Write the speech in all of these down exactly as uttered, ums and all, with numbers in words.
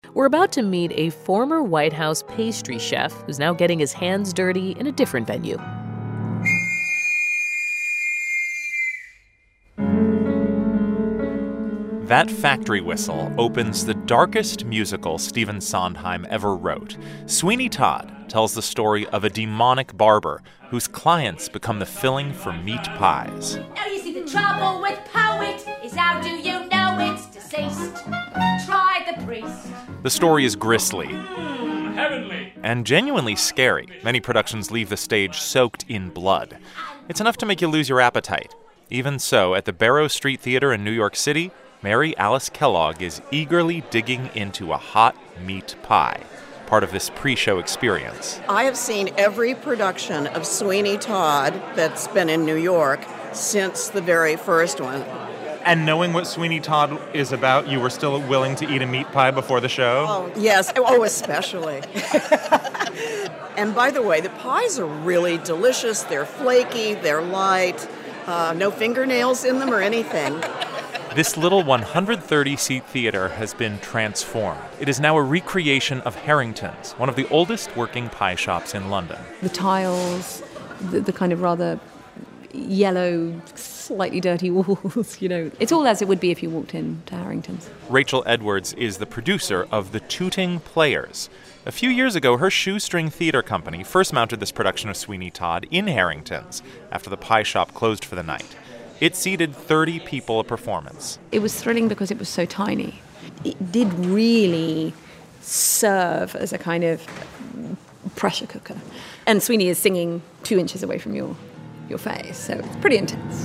We're about to meet a former White House pastry chef who's now getting his hands dirty in a different venue. That factory whistle opens the darkest musical Stephen Sondheim ever wrote. Sweeney Todd tells the story of a demonic barber whose clients become the filling for meat pies. Now you see the trouble with poet is how do you know it's deceased? Try the priest. The story is grisly. Mm, heavenly. And genuinely scary. Many productions leave the stage soaked in blood. It's enough to make you lose your appetite. Even so, at the Barrow Street Theater in New York City, Mary Alice Kellogg is eagerly digging into a hot meat pie, part of this pre-show experience. I have seen every production of Sweeney Todd that's been in New York since the very first one. And knowing what Sweeney Todd is about, you were still willing to eat a meat pie before the show? Oh, yes. Oh, especially. And by the way, the pies are really delicious. They're flaky, they're light, uh, no fingernails in them or anything. This little one hundred thirty seat theater has been transformed. It is now a recreation of Harrington's, one of the oldest working pie shops in London. The tiles, the, the kind of rather yellow, slightly dirty walls, you know. It's all as it would be if you walked into Harrington's. Rachel Edwards is the producer of The Tooting Players. A few years ago, her Shoestring Theater Company first mounted this production of Sweeney Todd in Harrington's after the pie shop closed for the night. It seated thirty people a performance. It was thrilling because it was so tiny. It did really serve as a kind of pressure cooker. And Sweeney is singing two inches away from your, your face, so it's pretty intense.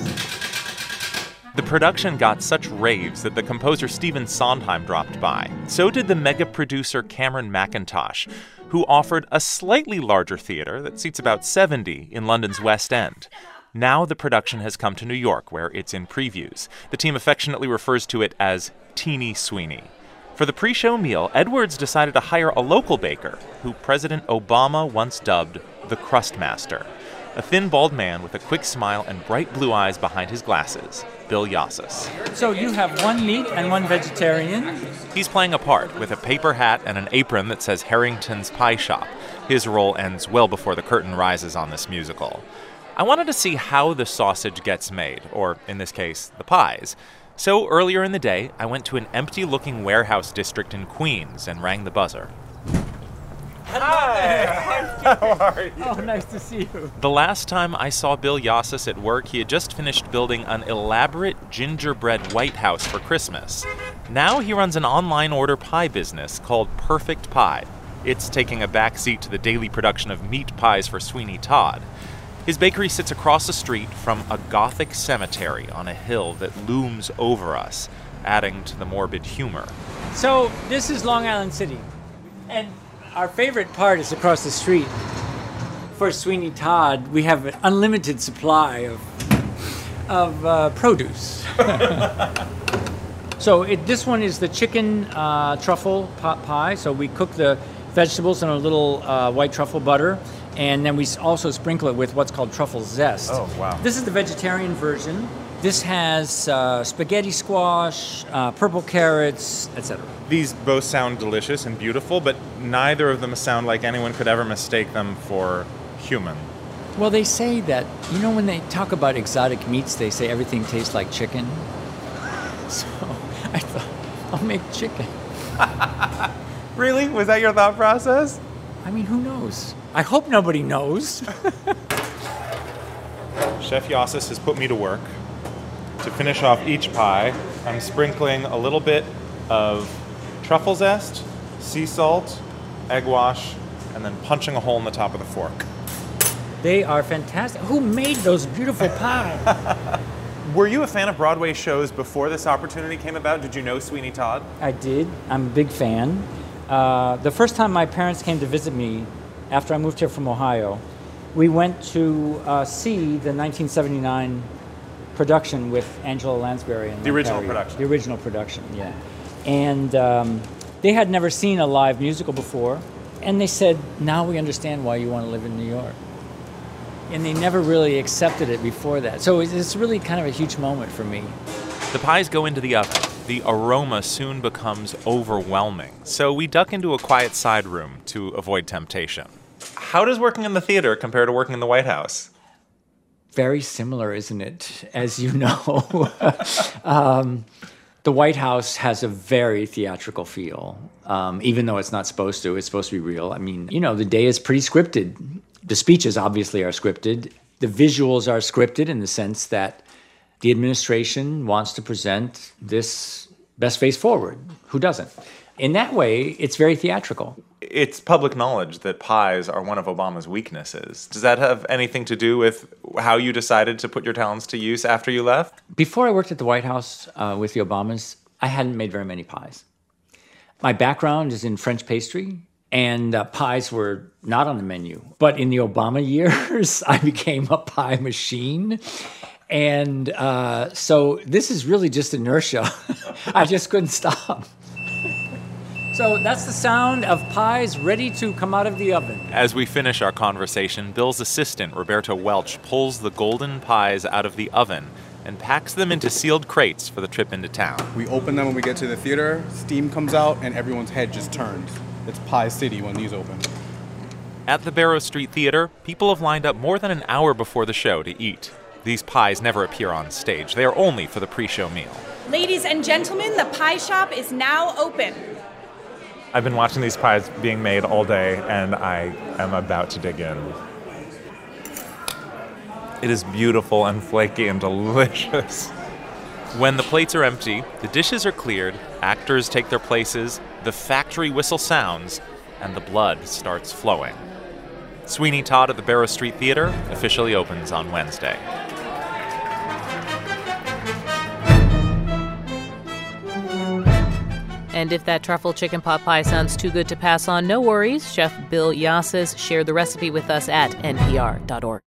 The production got such raves that the composer Stephen Sondheim dropped by. So did the mega producer Cameron Mackintosh, who offered a slightly larger theater that seats about seventy in London's West End. Now the production has come to New York, where it's in previews. The team affectionately refers to it as Teeny Sweeney. For the pre-show meal, Edwards decided to hire a local baker, who President Obama once dubbed the Crust Master. A thin, bald man with a quick smile and bright blue eyes behind his glasses, Bill Yassus. So you have one meat and one vegetarian? He's playing a part with a paper hat and an apron that says Harrington's Pie Shop. His role ends well before the curtain rises on this musical. I wanted to see how the sausage gets made, or in this case, the pies. So earlier in the day, I went to an empty-looking warehouse district in Queens and rang the buzzer. Hi! How are you? Oh, nice to see you. The last time I saw Bill Yassus at work, he had just finished building an elaborate gingerbread White House for Christmas. Now he runs an online order pie business called Perfect Pie. It's taking a backseat to the daily production of meat pies for Sweeney Todd. His bakery sits across the street from a Gothic cemetery on a hill that looms over us, adding to the morbid humor. So this is Long Island City, and our favorite part is across the street. For Sweeney Todd, we have an unlimited supply of of uh, produce. So it, this one is the chicken uh, truffle pot pie. So we cook the vegetables in a little uh, white truffle butter. And then we also sprinkle it with what's called truffle zest. Oh, wow. This is the vegetarian version. This has uh, spaghetti squash, uh, purple carrots, et cetera. These both sound delicious and beautiful, but neither of them sound like anyone could ever mistake them for human. Well, they say that, you know, when they talk about exotic meats, they say everything tastes like chicken. So I thought, I'll make chicken. Really? Was that your thought process? I mean, who knows? I hope nobody knows. Chef Yassus has put me to work. To finish off each pie, I'm sprinkling a little bit of truffle zest, sea salt, egg wash, and then punching a hole in the top of the fork. They are fantastic. Who made those beautiful pies? Were you a fan of Broadway shows before this opportunity came about? Did you know Sweeney Todd? I did. I'm a big fan. Uh, the first time my parents came to visit me after I moved here from Ohio, we went to uh, see the nineteen seventy-nine production with Angela Lansbury. And the original Perry. production. The original production, yeah. And um, they had never seen a live musical before, and they said, now we understand why you want to live in New York. And they never really accepted it before that. So it's really kind of a huge moment for me. The pies go into the oven, the aroma soon becomes overwhelming, so we duck into a quiet side room to avoid temptation. How does working in the theater compare to working in the White House? Very similar, isn't it? As you know, um, the White House has a very theatrical feel, um, even though it's not supposed to. It's supposed to be real. I mean, you know, the day is pretty scripted. The speeches obviously are scripted. The visuals are scripted in the sense that the administration wants to present this best face forward. Who doesn't? In that way, it's very theatrical. It's public knowledge that pies are one of Obama's weaknesses. Does that have anything to do with how you decided to put your talents to use after you left? Before I worked at the White House uh, with the Obamas, I hadn't made very many pies. My background is in French pastry, and uh, pies were not on the menu. But in the Obama years, I became a pie machine. And uh, so this is really just inertia. I just couldn't stop. So that's the sound of pies ready to come out of the oven. As we finish our conversation, Bill's assistant, Roberto Welch, pulls the golden pies out of the oven and packs them into sealed crates for the trip into town. We open them when we get to the theater, steam comes out, and everyone's head just turns. It's Pie City when these open. At the Barrow Street Theater, people have lined up more than an hour before the show to eat. These pies never appear on stage. They are only for the pre-show meal. Ladies and gentlemen, the pie shop is now open. I've been watching these pies being made all day, and I am about to dig in. It is beautiful and flaky and delicious. When the plates are empty, the dishes are cleared, actors take their places, the factory whistle sounds, and the blood starts flowing. Sweeney Todd at the Barrow Street Theater officially opens on Wednesday. And if that truffle chicken pot pie sounds too good to pass on, no worries. Chef Bill Yassas shared the recipe with us at N P R dot org.